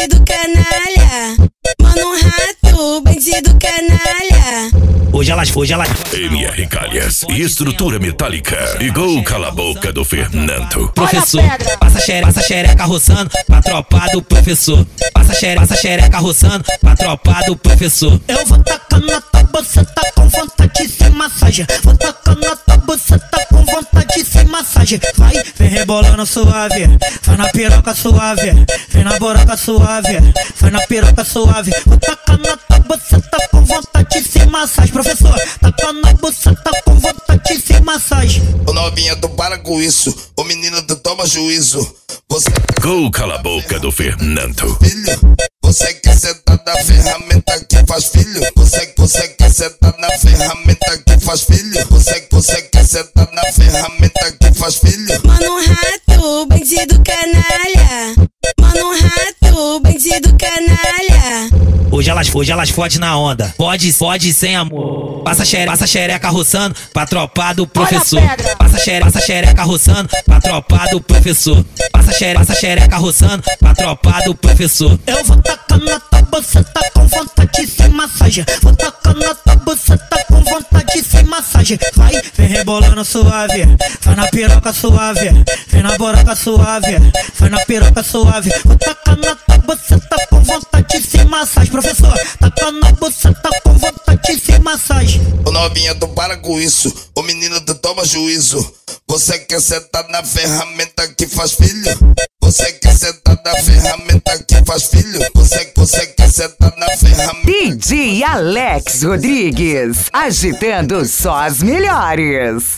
bandido canalha. Mano rato, bandido canalha. Hoje elas MR Calhas e estrutura metálica. Igual cala a boca do Fernando. Professor, passa xereca roçando pra tropa do professor. Passa xereca roçando pra tropa do professor. Eu vou tacar na tua buceta com vontade sem massagem. Vou tacar na tua buceta com vontade sem massagem. Vai, vem rebolando suave, vai na piroca suave, vem na buraca suave, vai na piroca suave. Vou tacar na tua buceta com vontade sem massagem. Professor, taca na buceta com vontade sem massagem. Ô novinha, tu para com isso. Ô menino, tu toma juízo. Você Gol cala a boca do Fernando. filho, você quer sentar na ferramenta que faz filho. Você quer sentar na ferramenta que faz filho. Você quer sentar na ferramenta que faz filho. Mano rato, bandido canalha. Mano rato, bandido canalha. Hoje elas fodem na onda. Fode sem amor. Passa xereca roçando pra tropa do professor. Passa xereca roçando pra tropa do professor. Passa xereca roçando pra tropa do professor. Eu vou tacar na tua buceta com vontade sem massagem. Vou tacar na tua buceta com vontade sem massagem. Vai, vem rebolando suave, vai na piroca suave, vem na buraca suave, vai na piroca suave. Vou tacar na tua buceta com vontade sem massagem. Professor, taca na buceta com vontade sem massagem. Ô novinha, tu para com isso. Ô menino, tu toma juízo. Você quer sentar na ferramenta que faz filho. Você quer sentar na ferramenta que faz filho. Você quer sentar na ferramenta. DJ Alex Rodrigues, agitando só as melhores.